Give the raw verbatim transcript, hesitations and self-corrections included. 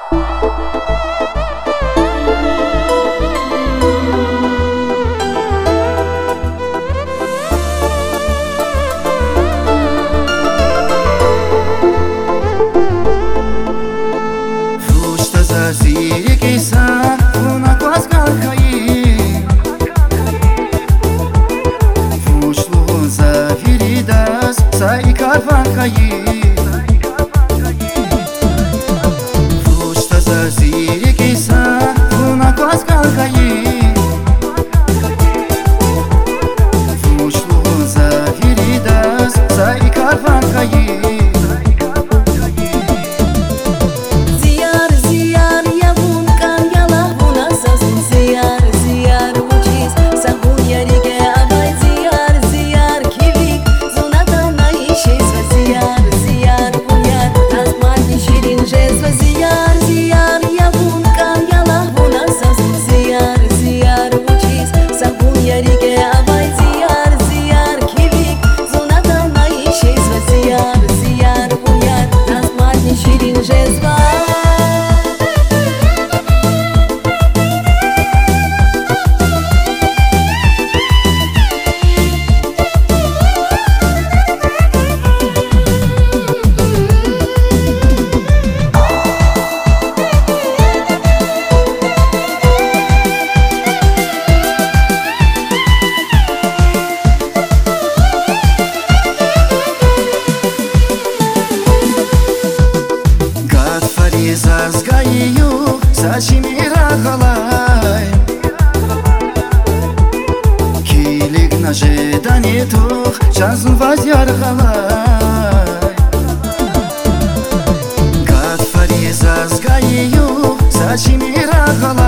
Sai carvan caí Fusta zaziri kisa Funa quasca caí Fushlu zaviridas Sai carvan caí Ziar, ziar, yavun kan yala huna sazun Ziar, ziar, ucis Sahun yarige avai ziar, ziar Kivik, zunatan aishizva Ziar, ziar, unyar Azmani shirin jezva Ziar, ziar, yavun kan yala huna sazun Ziar, ziar, ucis Sahun yarige avai ziar, ziar Kivik, zunatan aishizva Ziar, ziar, unyar Azmani shirin jezva Zazgaiu, sashimira khalai Kilik na jedani tuch, shazun vazyar khalai Gad fari zazgaiu, sashimira khalai